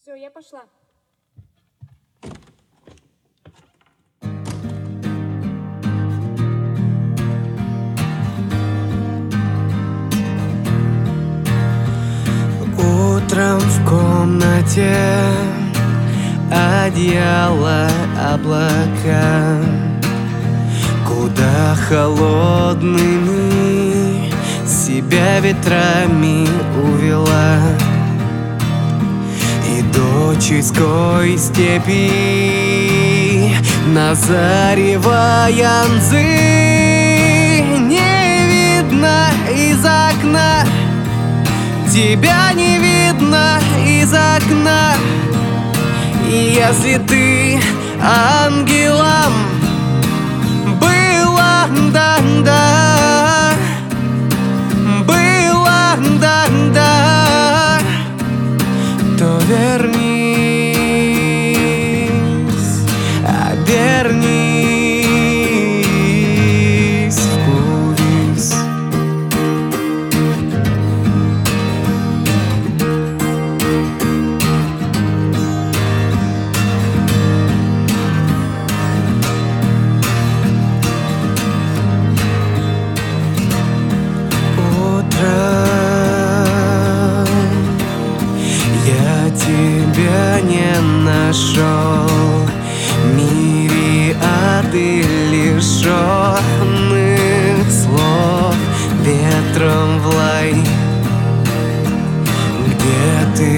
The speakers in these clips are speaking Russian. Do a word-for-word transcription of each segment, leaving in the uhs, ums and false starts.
Все, я пошла. Утром в комнате одеяло, облака, куда холодными себя ветрами увела. И до чуйской степи на зарево Янцзы не видно из окна. Тебя не видно из окна. И если ты ангелом была, да-да, была, да-да, то вернись, обернись вкус. Я тебя не нашел, мириады лишенных слов ветром в лай. Где ты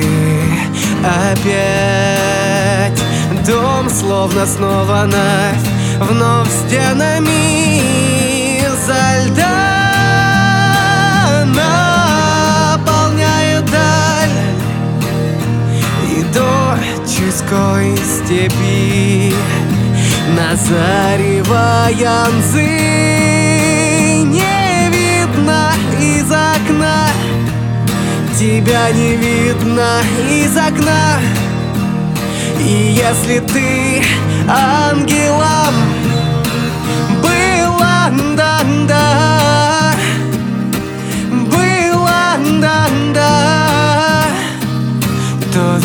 опять? Дом словно снова вновь, вновь стенами изо льда наполняет даль. И до чуйской степи на зарево Янцзы не видно из окна. Тебя не видно из окна. И если ты ангелом была, да-да, была, да-да, то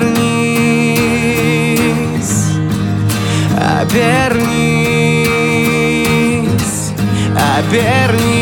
вернись, обернись, обернись.